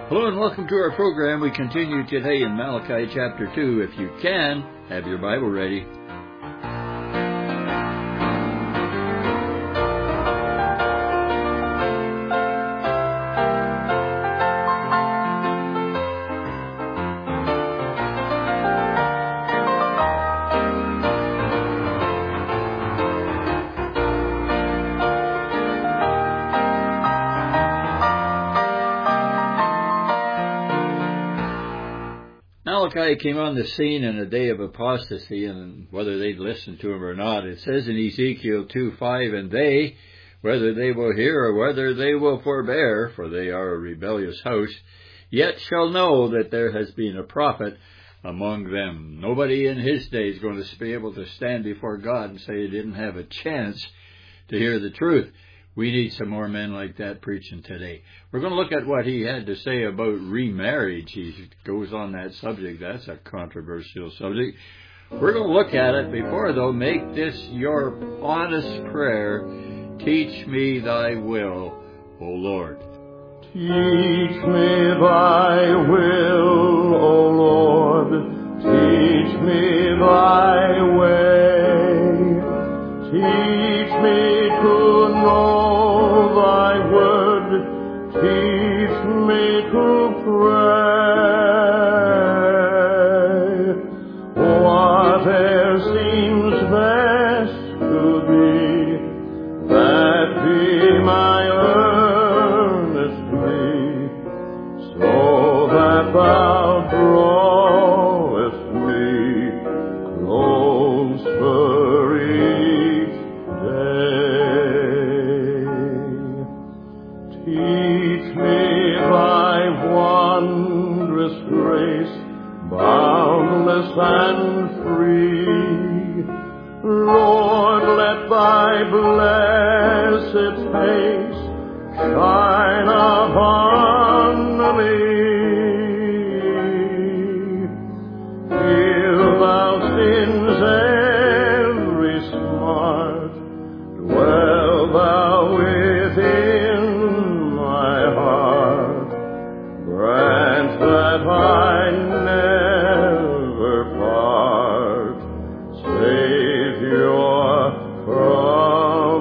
Hello and welcome to our program. We continue today in Malachi chapter 2. If you can, have your Bible ready. Malachi came on the scene in a day of apostasy, and whether they'd listen to him or not, it says in Ezekiel 2:5, "And they, whether they will hear or whether they will forbear, for they are a rebellious house, yet shall know that there has been a prophet among them." Nobody in his day is going to be able to stand before God and say he didn't have a chance to hear the truth. We need some more men like that preaching today. We're going to look at what he had to say about remarriage. He goes on that subject. That's a controversial subject. We're going to look at it. Before, though, make this your honest prayer. Teach me thy will, O Lord. Teach me thy will, O Lord. Teach me thy way. Teach me to know thy word. Teach me to pray. Whatever seems best to thee, that be my earnest plea, so that thou drawest me closer each day. Teach me thy wondrous grace, boundless and free. Lord, let thy blessed face shine upon me. Heal thou sin's every smart, dwell thou within my heart. Grant that I never part, Savior, from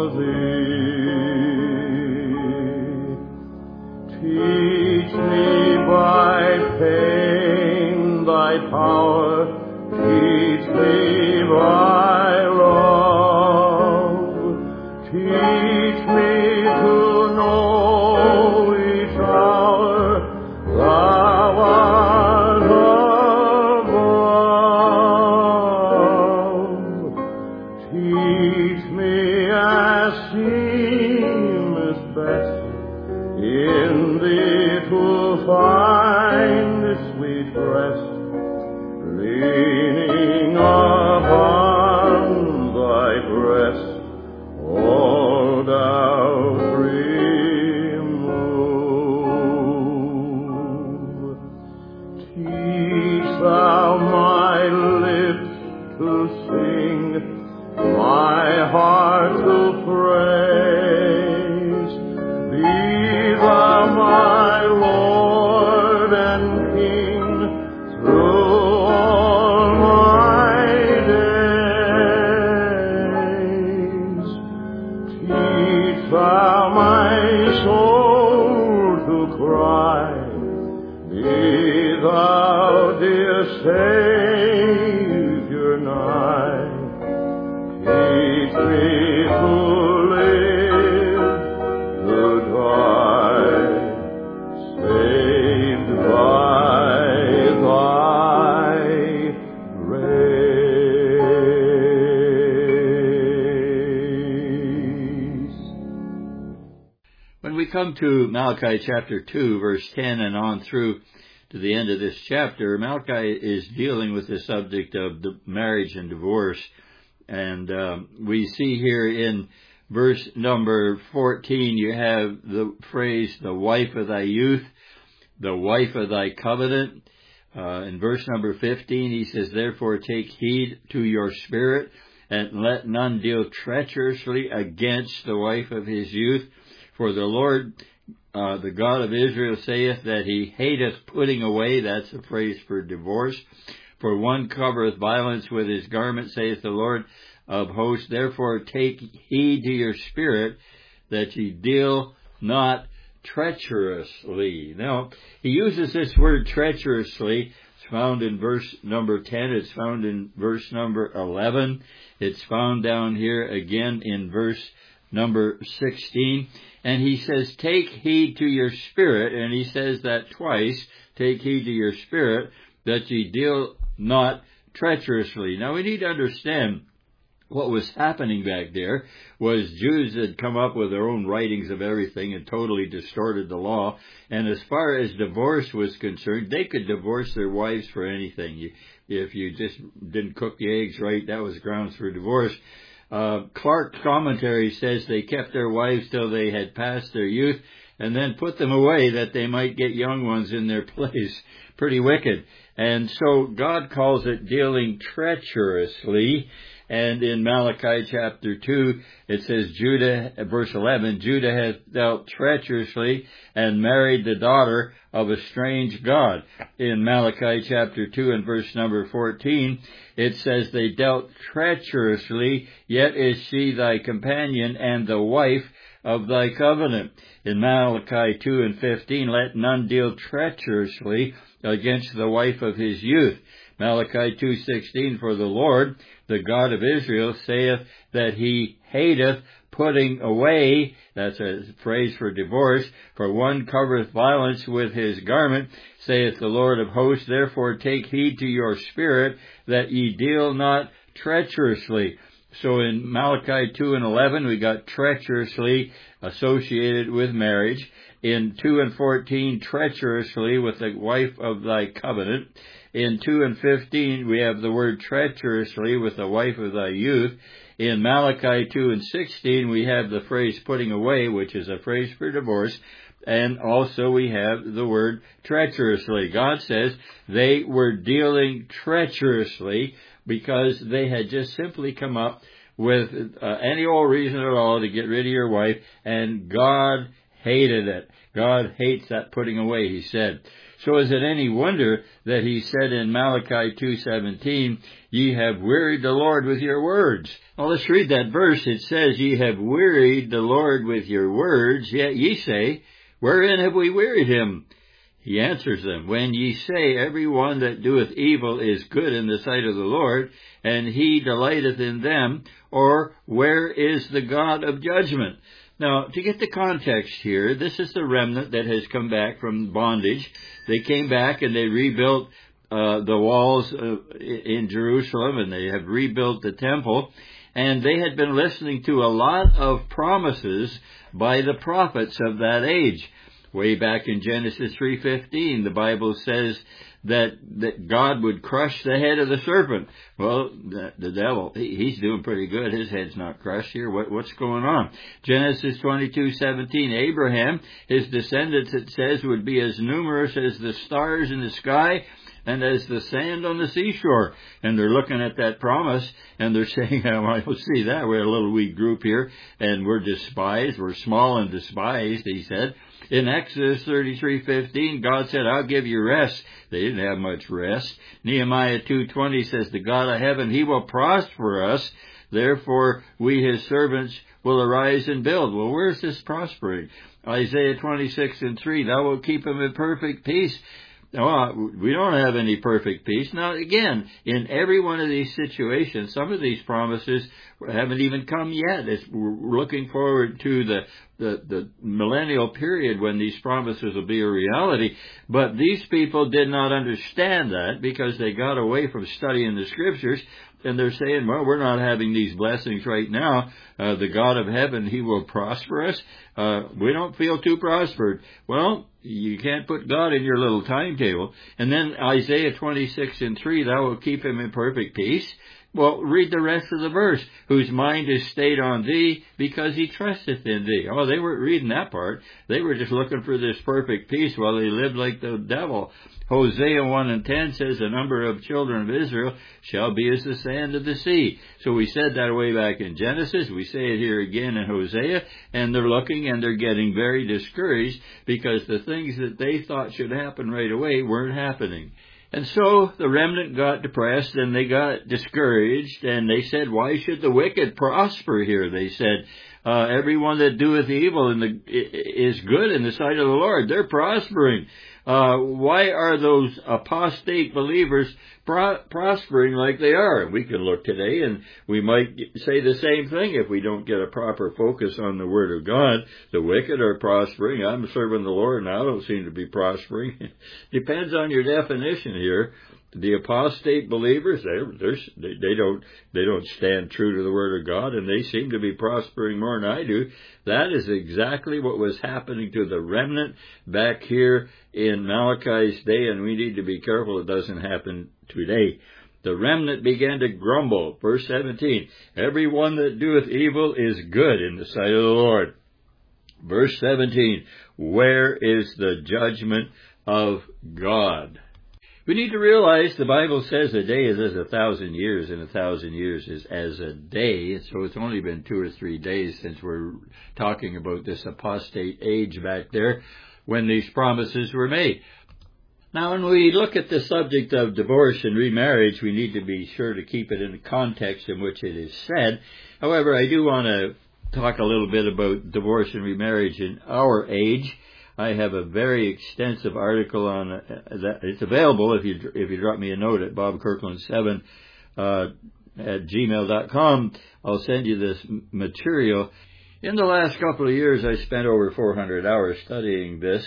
thee. Teach me by pain thy power, teach me by love. Teach me to know each hour thou art above. Teach me as seemeth best in thee to find sweet rest, leaning upon thy breast, all doubt remove. Teach thou my lips to sing, my heart to praise. Be thou my Lord and King through all my days. Teach thou my soul to cry, be thou, dear Savior, nigh. Teach me to live, to die, saved by thy grace. When we come to Malachi chapter 2, verse 10 and on through to the end of this chapter, Malachi is dealing with the subject of the marriage and divorce. And we see here in verse number 14, you have the phrase, the wife of thy youth, the wife of thy covenant. In verse number 15, he says, "Therefore take heed to your spirit, and let none deal treacherously against the wife of his youth. For the Lord the God of Israel saith that he hateth putting away. That's a phrase for divorce. For one covereth violence with his garment, saith the Lord of hosts. Therefore take heed to your spirit, that ye deal not treacherously. Now, he uses this word treacherously. It's found in verse number 10. It's found in verse number 11. It's found down here again in verse number 16. And he says, take heed to your spirit. And he says that twice. Take heed to your spirit, that ye deal not treacherously. Now, we need to understand what was happening back there was Jews had come up with their own writings of everything and totally distorted the law. And as far as divorce was concerned, they could divorce their wives for anything. If you just didn't cook the eggs right, that was grounds for divorce. Clark's commentary says they kept their wives till they had passed their youth and then put them away that they might get young ones in their place. Pretty wicked. And so God calls it dealing treacherously. And in Malachi chapter 2, it says, Judah, verse 11, Judah hath dealt treacherously and married the daughter of a strange god. In Malachi chapter 2 and verse number 14, it says, they dealt treacherously, yet is she thy companion and the wife of thy covenant. In Malachi 2 and 15, let none deal treacherously against the wife of his youth. Malachi 2:16, for the Lord, the God of Israel, saith that he hateth putting away, that's a phrase for divorce, for one covereth violence with his garment, saith the Lord of hosts, therefore take heed to your spirit, that ye deal not treacherously. So in Malachi 2 and 11, we got treacherously associated with marriage. In 2 and 14, treacherously with the wife of thy covenant. In 2 and 15, we have the word treacherously with the wife of thy youth. In Malachi 2 and 16, we have the phrase putting away, which is a phrase for divorce. And also we have the word treacherously. God says they were dealing treacherously because they had just simply come up with any old reason at all to get rid of your wife, and God hated it. God hates that putting away, he said. So is it any wonder that he said in Malachi 2:17, ye have wearied the Lord with your words? Well, let's read that verse. It says, ye have wearied the Lord with your words, yet ye say, wherein have we wearied him? He answers them, when ye say, every one that doeth evil is good in the sight of the Lord, and he delighteth in them, or where is the God of judgment? Now, to get the context here, this is the remnant that has come back from bondage. They came back and they rebuilt the walls in Jerusalem, and they have rebuilt the temple. And they had been listening to a lot of promises by the prophets of that age. Way back in Genesis 3:15, the Bible says that God would crush the head of the serpent. Well, the devil, he's doing pretty good. His head's not crushed here. What's going on? Genesis 22:17, Abraham, his descendants, it says, would be as numerous as the stars in the sky and as the sand on the seashore. And they're looking at that promise, and they're saying, I don't see that. We're a little weak group here, and we're despised. We're small and despised, he said. In Exodus 33:15, God said, I'll give you rest. They didn't have much rest. Nehemiah 2:20 says, the God of heaven, he will prosper us. Therefore, we, his servants, will arise and build. Well, where's this prospering? Isaiah 26:3, thou wilt keep him in perfect peace. Oh, we don't have any perfect peace. Now, again, in every one of these situations, some of these promises haven't even come yet. We're looking forward to the millennial period when these promises will be a reality. But these people did not understand that because they got away from studying the Scriptures. And they're saying, well, we're not having these blessings right now. The God of heaven, he will prosper us. We don't feel too prospered. Well, you can't put God in your little timetable. And then Isaiah 26:3, thou wilt keep him in perfect peace. Well, read the rest of the verse. Whose mind is stayed on thee, because he trusteth in thee. Oh, they weren't reading that part. They were just looking for this perfect peace while they lived like the devil. Hosea 1:10 says, the number of children of Israel shall be as the sand of the sea. So we said that way back in Genesis. We say it here again in Hosea. And they're looking and they're getting very discouraged because the things that they thought should happen right away weren't happening. And so the remnant got depressed and they got discouraged, and they said, why should the wicked prosper here? They said, everyone that doeth evil is good in the sight of the Lord. They're prospering. Why are those apostate believers prospering like they are? And we can look today and we might say the same thing if we don't get a proper focus on the Word of God. The wicked are prospering. I'm serving the Lord and I don't seem to be prospering. Depends on your definition here. The apostate believers, they don't stand true to the Word of God, and they seem to be prospering more than I do. That is exactly what was happening to the remnant back here in Malachi's day, and we need to be careful it doesn't happen today. The remnant began to grumble. Verse 17, every one that doeth evil is good in the sight of the Lord. Verse 17, where is the judgment of God? We need to realize the Bible says a day is as 1,000 years, and 1,000 years is as a day. So it's only been 2 or 3 days since we're talking about this apostate age back there when these promises were made. Now, when we look at the subject of divorce and remarriage, we need to be sure to keep it in the context in which it is said. However, I do want to talk a little bit about divorce and remarriage in our age. I have a very extensive article on that. It's available if you drop me a note at bobkirkland7 at gmail.com. I'll send you this material. In the last couple of years, I spent over 400 hours studying this.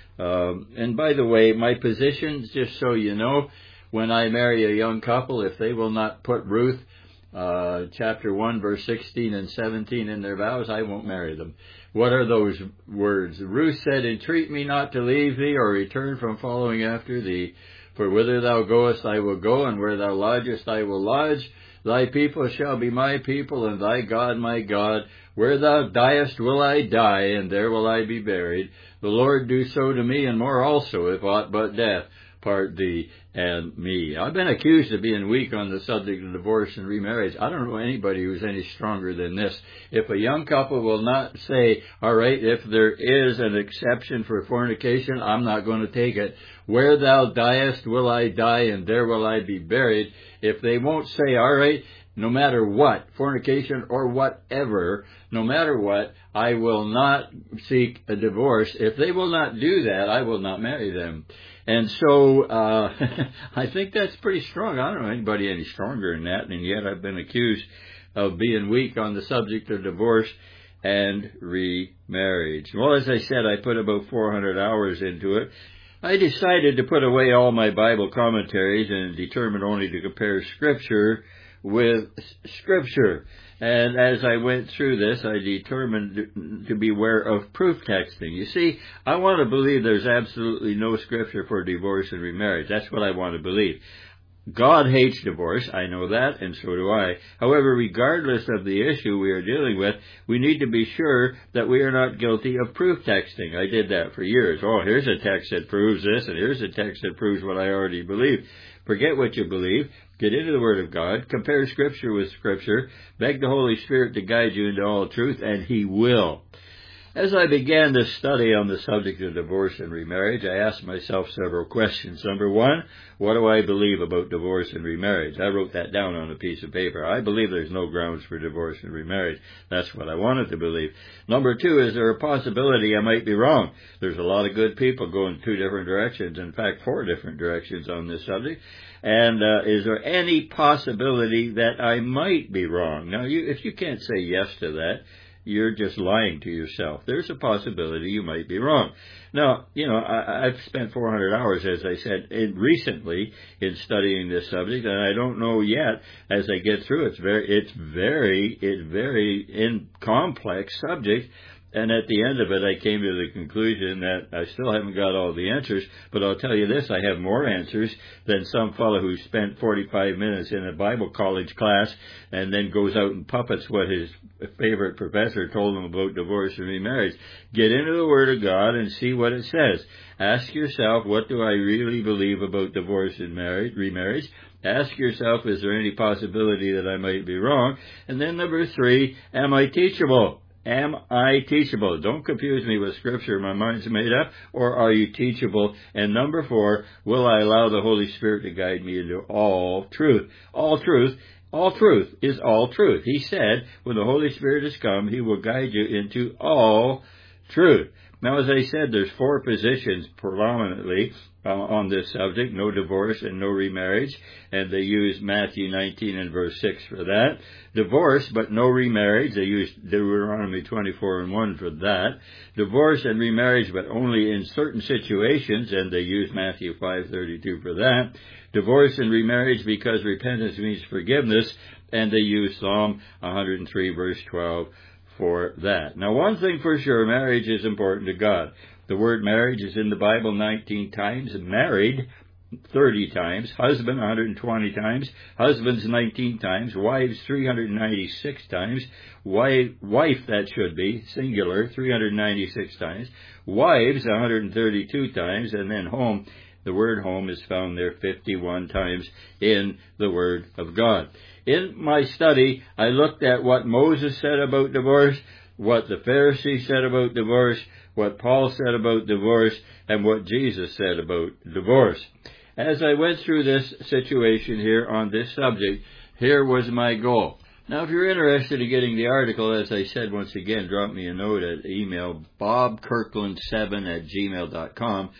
And by the way, my positions, just so you know, when I marry a young couple, if they will not put Ruth chapter 1, verse 16 and 17 in their vows, I won't marry them. What are those words? Ruth said, entreat me not to leave thee or return from following after thee. For whither thou goest I will go, and where thou lodgest I will lodge. Thy people shall be my people, and thy God my God. Where thou diest will I die, and there will I be buried. The Lord do so to me, and more also, if aught but death part thee and me. I've been accused of being weak on the subject of divorce and remarriage. I don't know anybody who's any stronger than this. If a young couple will not say, all right, if there is an exception for fornication, I'm not going to take it. Where thou diest will I die, and there will I be buried. If they won't say, all right, no matter what, fornication or whatever, no matter what, I will not seek a divorce. If they will not do that, I will not marry them. And so I think that's pretty strong. I don't know anybody any stronger than that, and yet I've been accused of being weak on the subject of divorce and remarriage. Well, as I said, I put about 400 hours into it. I decided to put away all my Bible commentaries and determined only to compare Scripture with Scripture. And as I went through this, I determined to beware of proof texting. You see, I want to believe there's absolutely no Scripture for divorce and remarriage. That's what I want to believe. God hates divorce, I know that, and so do I. However, regardless of the issue we are dealing with, we need to be sure that we are not guilty of proof texting. I did that for years. Oh, here's a text that proves this, and here's a text that proves what I already believe. Forget what you believe. Get into the Word of God. Compare Scripture with Scripture. Beg the Holy Spirit to guide you into all truth, and He will. As I began this study on the subject of divorce and remarriage, I asked myself several questions. Number one, what do I believe about divorce and remarriage? I wrote that down on a piece of paper. I believe there's no grounds for divorce and remarriage. That's what I wanted to believe. Number two, is there a possibility I might be wrong? There's a lot of good people going 2 different directions, in fact 4 different directions on this subject. And is there any possibility that I might be wrong? Now, if you can't say yes to that, you're just lying to yourself. There's a possibility you might be wrong. Now, I've spent 400 hours, as I said, recently in studying this subject, and I don't know yet as I get through. It's very complex subject, And at the end of it, I came to the conclusion that I still haven't got all the answers, but I'll tell you this, I have more answers than some fellow who spent 45 minutes in a Bible college class and then goes out and puppets what his favorite professor told him about divorce and remarriage. Get into the Word of God and see what it says. Ask yourself, what do I really believe about divorce and remarriage? Ask yourself, is there any possibility that I might be wrong? And then number 3, am I teachable? Am I teachable? Don't confuse me with Scripture. My mind's made up. Or are you teachable? And number 4, will I allow the Holy Spirit to guide me into all truth? All truth. All truth is all truth. He said, when the Holy Spirit has come, He will guide you into all truth. Now, as I said, there's 4 positions predominantly on this subject, no divorce and no remarriage, and they use Matthew 19 and verse 6 for that. Divorce, but no remarriage, they use Deuteronomy 24 and 1 for that. Divorce and remarriage, but only in certain situations, and they use Matthew 5:32 for that. Divorce and remarriage because repentance means forgiveness, and they use Psalm 103 verse 12 for that. Now, one thing for sure, marriage is important to God. The word marriage is in the Bible 19 times, married 30 times, husband 120 times, husbands 19 times, wives 396 times, wife that should be, singular, 396 times, wives 132 times, and then home, the word home is found there 51 times in the Word of God. In my study, I looked at what Moses said about divorce, what the Pharisees said about divorce, what Paul said about divorce, and what Jesus said about divorce. As I went through this situation here on this subject, here was my goal. Now, if you're interested in getting the article, as I said once again, drop me a note at email bobkirkland7@gmail.com,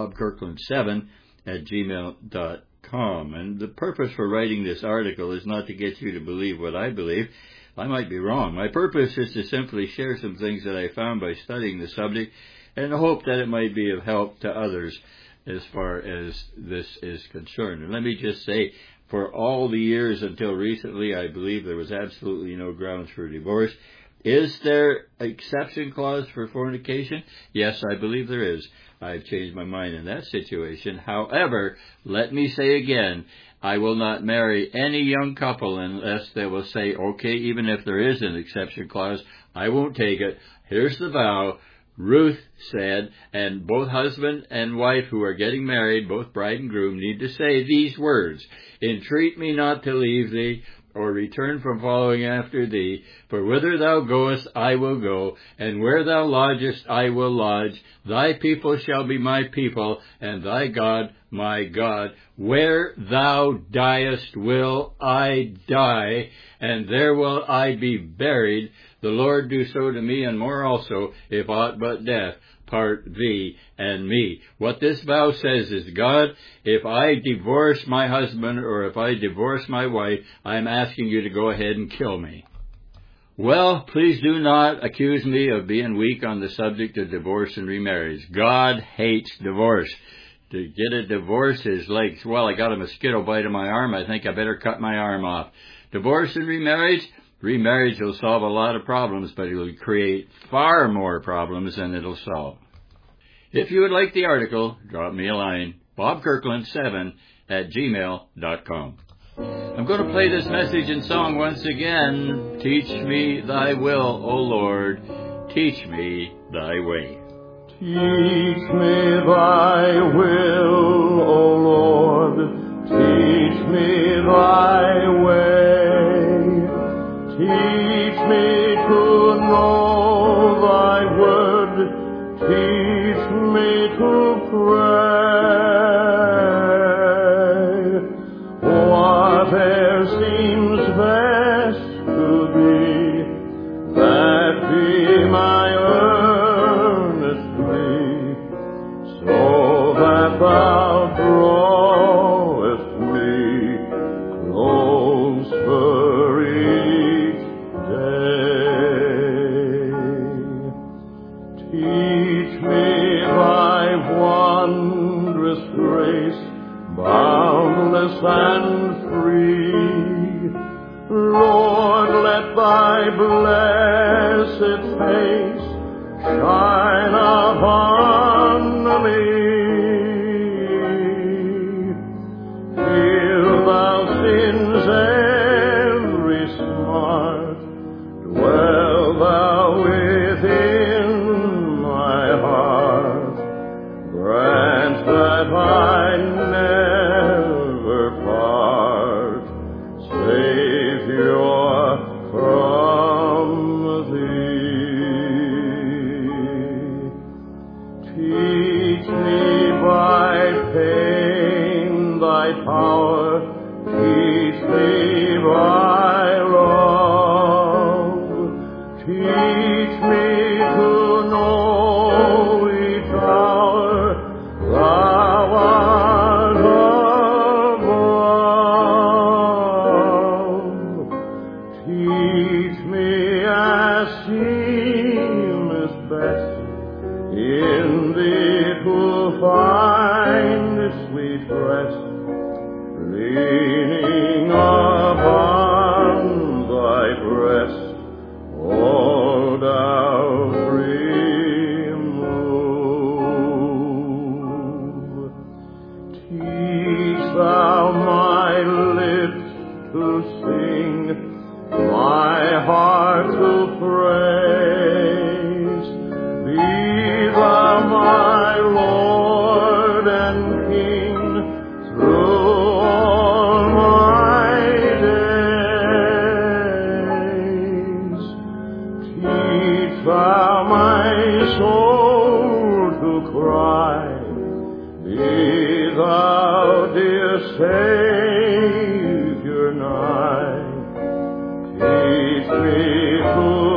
bobkirkland7@gmail.com. And the purpose for writing this article is not to get you to believe what I believe. I might be wrong. My purpose is to simply share some things that I found by studying the subject and hope that it might be of help to others as far as this is concerned. And let me just say, for all the years until recently, I believe there was absolutely no grounds for divorce. Is there an exception clause for fornication? Yes, I believe there is. I've changed my mind in that situation. However, let me say again, I will not marry any young couple unless they will say, okay, even if there is an exception clause, I won't take it. Here's the vow. Ruth said, and both husband and wife who are getting married, both bride and groom, need to say these words: entreat me not to leave thee, or return from following after thee. For whither thou goest, I will go, and where thou lodgest, I will lodge. Thy people shall be my people, and thy God my God. Where thou diest will I die, and there will I be buried. The Lord do so to me, and more also, if aught but death part thee and me. What this vow says is, God, if I divorce my husband or if I divorce my wife, I'm asking you to go ahead and kill me. Well, please do not accuse me of being weak on the subject of divorce and remarriage. God hates divorce. To get a divorce is like, well, I got a mosquito bite in my arm, I think I better cut my arm off. Divorce and remarriage will solve a lot of problems, but it will create far more problems than it'll solve. If you would like the article, drop me a line, bobkirkland7@gmail.com. I'm going to play this message in song once again. Teach me thy will, O Lord, teach me thy way. Teach me thy will, O Lord, teach me thy way. Teach me to know thy word, teach me to pray. Whatever seems best to thee, that be my earnest plea, so that thou drawest me closer each day. Teach me thy wondrous grace, boundless and free. Lord, let thy blessed face shine upon me. Heal thou sin's every smart, dwell thou within my heart, grant that I never part, Savior, from thee. Teach me by pain thy power, teach me by love, teach me to know each hour thou art above. Teach me as seemeth best in thee to find sweet rest, leaning upon thy breast, all doubt remove. Teach thou my lips to sing, my heart to praise. Be thou my Lord and King through all my days. Teach thou my soul to cry, be thou, dear Savior, nigh. Teach me to